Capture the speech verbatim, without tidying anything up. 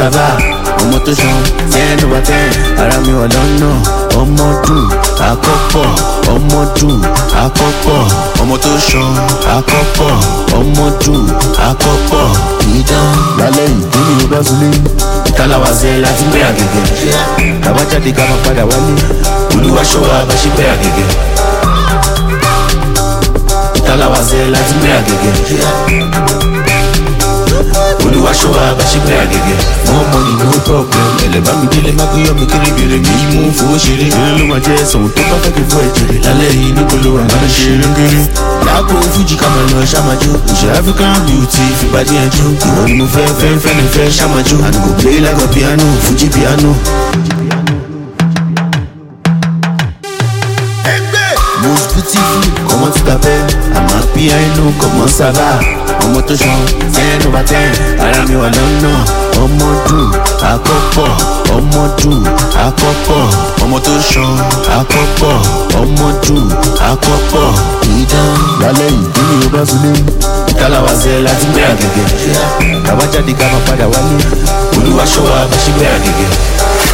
sábà ọmọ tó ṣan ten over ten ara mi wà lọ́nà ọmọ dùn àkọ́pọ̀ ọmọ dùn àkọ́pọ̀ ọmọ tó ṣan àkọ́pọ̀ ọmọ dùn àkọ́pọ̀ ìdán lálẹ́ ìdí ni o bá súnlé ìtàláwà zẹ́ láti gbé àgẹ̀gẹ̀ bàbá jáde ká máa padà wálé olúwa ṣọ́wọ́ àbáṣe gbé àgẹ̀gẹ̀ ìtàláwà zẹ́ láti gbé àgẹ̀gẹ̀ olúwa ṣọ́wọ́ àbáṣe gbé àgẹ̀gẹ̀ more money no problem ẹlẹ́bàá mi délé má gbé yọ̀mí kéré bèrè mi mú fowó ṣeré eré ló máa jẹ́ sọ̀rọ̀ tó bá fẹ́ kí fún ẹ̀jẹ̀ lálẹ́ yìí níbo ló wà máa ṣe eré kéré láàbò fújì ká máa lọ ṣàmájú òṣè African beauty fìbàdí ẹjọ́ ìwọ ni mo fẹ́ fẹ́ fẹ́ ní fẹ́ ṣàmájú and go play like a piano fújì piano. Most beautiful, comment tu t'appelles? I'm happy I know comment ça va. Ọmọ tó ṣan ten over ten ara mi wà lọ́nà ọmọ dùn àkọ́pọ̀ ọmọ dùn àkọ́pọ̀ ọmọ tó ṣan àkọ́pọ̀ ọmọ dùn àkọ́pọ̀ ìdán lálẹ́ ìdí ni o bá súnlé ìtàláwà zẹ́ láti gbé àgẹ̀gẹ̀ bàbá jáde ká máa padà wálé olúwa ṣọ́wọ́ àbáṣe gbé àgẹ̀gẹ̀.